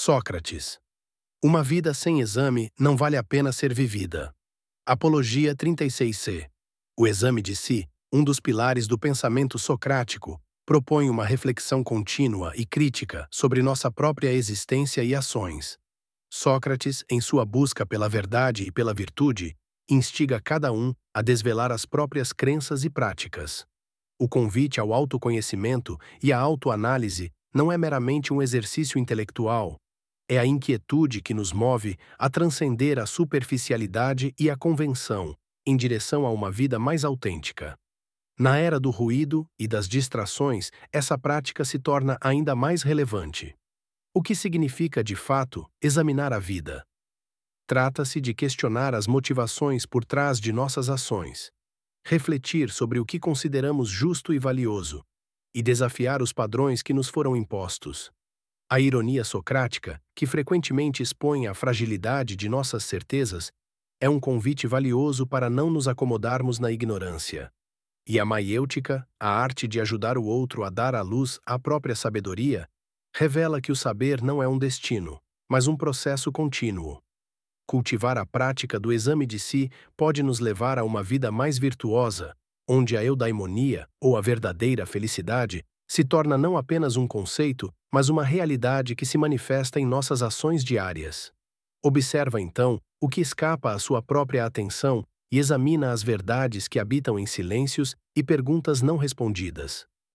Sócrates. Uma vida sem exame não vale a pena ser vivida. Apologia 36c. O exame de si, um dos pilares do pensamento socrático, propõe uma reflexão contínua e crítica sobre nossa própria existência e ações. Sócrates, em sua busca pela verdade e pela virtude, instiga cada um a desvelar as próprias crenças e práticas. O convite ao autoconhecimento e à autoanálise não é meramente um exercício intelectual, é a inquietude que nos move a transcender a superficialidade e a convenção, em direção a uma vida mais autêntica. Na era do ruído e das distrações, essa prática se torna ainda mais relevante. O que significa, de fato, examinar a vida? Trata-se de questionar as motivações por trás de nossas ações, refletir sobre o que consideramos justo e valioso, e desafiar os padrões que nos foram impostos. A ironia socrática, que frequentemente expõe a fragilidade de nossas certezas, é um convite valioso para não nos acomodarmos na ignorância. E a maiêutica, a arte de ajudar o outro a dar à luz a própria sabedoria, revela que o saber não é um destino, mas um processo contínuo. Cultivar a prática do exame de si pode nos levar a uma vida mais virtuosa, onde a eudaimonia, ou a verdadeira felicidade, se torna não apenas um conceito, mas uma realidade que se manifesta em nossas ações diárias. Observa, então, o que escapa à sua própria atenção e examina as verdades que habitam em silêncios e perguntas não respondidas.